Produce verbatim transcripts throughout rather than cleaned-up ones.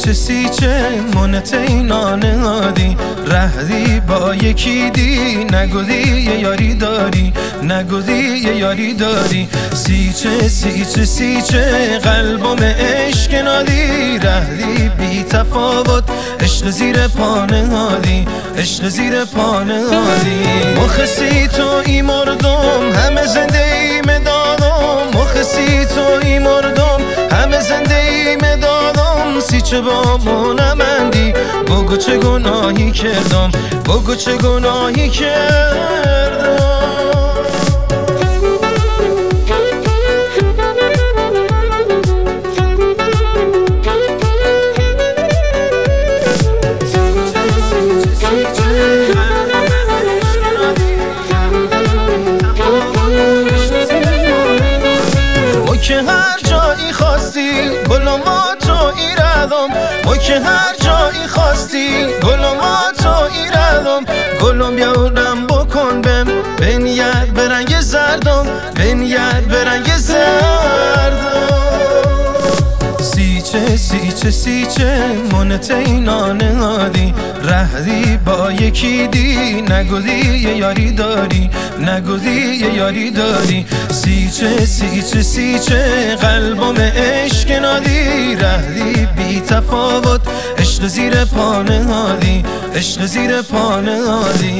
سیچه سیچه منت اینانه هادی رهدی با یکی دی نگودی یه یاری داری نگودی یه یاری داری سیچه سیچه سیچه قلبم عشق نادی رهدی بی تفاوت عشق زیر پانه هادی عشق زیر پانه هادی مخسی تو ای مردم همه زنده ای مدادم مخسی تو ای مردم همه زنده ای مدادم سیچه با منمندی بگو چه گناهی کردم بگو چه گناهی کردم که هر جایی خواستی گلوماتو ایردم و که هر جایی خواستی گلوماتو ایردم گلوم بیارم بکن بم بنیاد برنگ زردم بنیاد برنگ زردم سیچه سیچه سیچه منت اینانه هادی رهدی با یکی دی نگودی یه یاری داری نگودی یه یاری داری سیچه سیچه سیچه قلبم عشق نادی رهدی بی تفاوت عشق زیر پانه هادی عشق زیر پانه هادی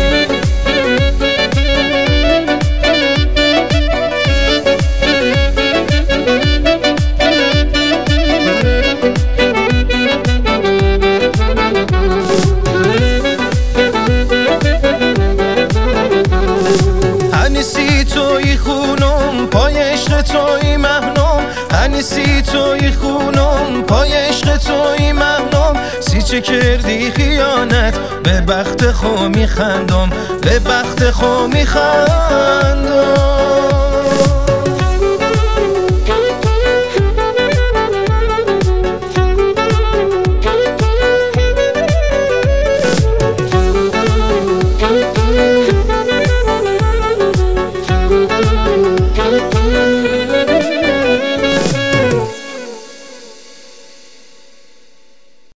هنیسی توی خونم پای عشق توی مهنم هنیسی توی خونم پای عشق توی مهنم سیچه کردی خیانت به بخت خو میخندم به بخت خو میخندم